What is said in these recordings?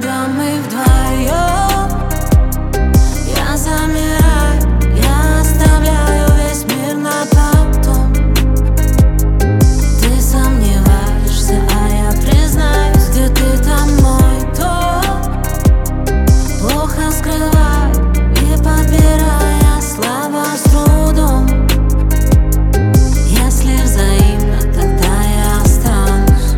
Когда мы вдвоем, я замираю, я оставляю весь мир на потом. Ты сомневаешься, а я признаюсь, где ты там мой дом. Плохо скрываю и подбирая слова с трудом. Если взаимно, тогда я останусь.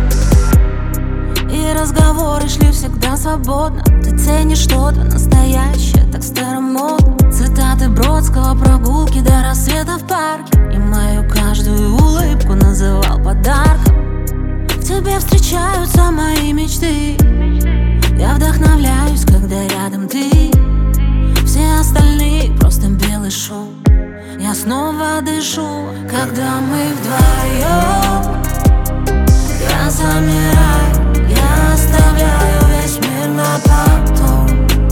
И разговоры шли всегда свободно. Ты ценишь что-то настоящее, так старомодно. Цитаты Бродского, прогулки до рассвета в парке. И мою каждую улыбку называл подарком. В тебе встречаются мои мечты. Я вдохновляюсь, когда рядом ты. Все остальные просто белый шум. Я снова дышу, когда мы вдвоем. Я замираю, я оставляю весь мир на потом.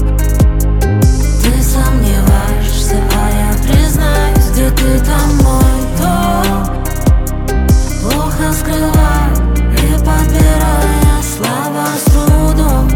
Ты сомневаешься, а я признаюсь, где ты там мой дом. Плохо скрываю и подбирая слова с трудом.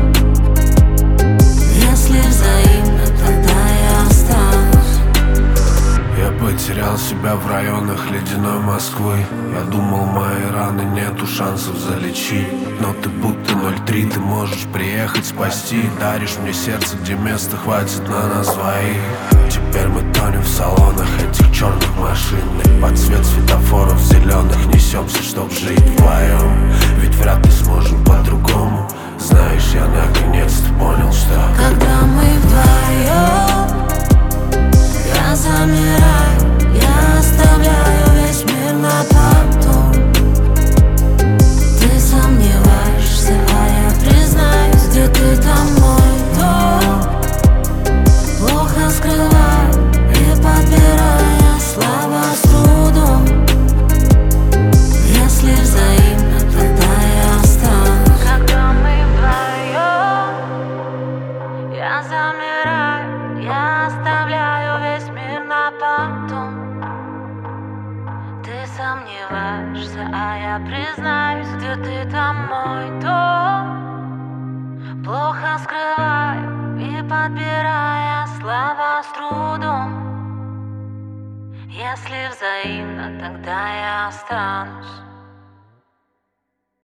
Если взаимно, тогда я останусь. Я потерял себя в районах ледяной Москвы. Я думал, мои раны нету шансов залечить. Но ты будто 03, ты можешь приехать спасти. Даришь мне сердце, где места хватит на нас двоих. Теперь мы тонем в салонах этих черных машин. Под цвет светофоров зеленых несемся, чтоб жить вдвоем. Ведь вряд ли сможем по-другому. Знаешь, я наконец-то понял, что когда мы вдвоем, я замираю, я оставляю весь мир на потом. Ты сомневаешься, а я признаюсь, где ты там мой дом. Плохо скрываю и подбирая слова с трудом. Если взаимно, тогда я останусь. Когда мы вдвоем, я замираю, я оставляю весь мир на потом. Ты сомневаешься, а я признаюсь, где ты там мой дом. Плохо скрываю и подбирая слова с трудом. Если взаимно, тогда я останусь.